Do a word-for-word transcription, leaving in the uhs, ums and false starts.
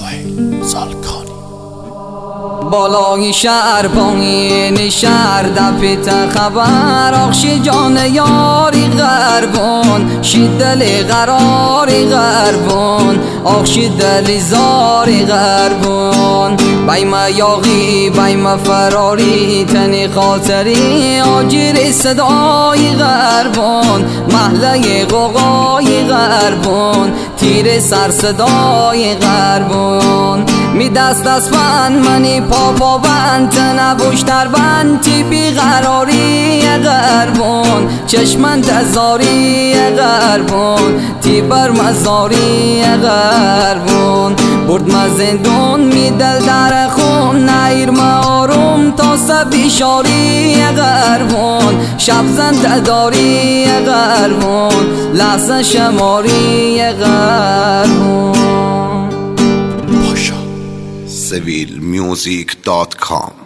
سهیل زالکانی. بالای شهر پایین شهر دپیت خبر آخشی جان یاری غربون شی دل قراری غربون آخشی دل زاری غربون بایم یاغی بایم فراری تنی خاطری آجیر صدای غربون محله قوقای غربون تیر سر صدای غربون می دست دست بند منی پا پا بند تنبوشتر بند تی بیقراری غربون چشمن تزاری غربون تی بر مزاری غربون برد ما زندون می دل در خون نیر ما آروم تا سبی شاری غربون شب زنده داری غربون لحظه شماری غربون. سویل میوزیک دات کام